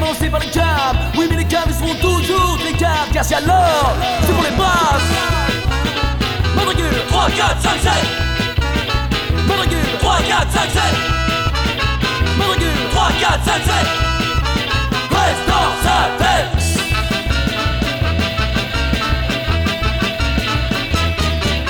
lancés par les câbles. Oui mais les câbles seront toujours des câbles, car si alors c'est pour les brasses. Matricule 3, 4, 5, 7. Matricule 3, 4, 5, 7. Matricule 3, 4, 5, 7.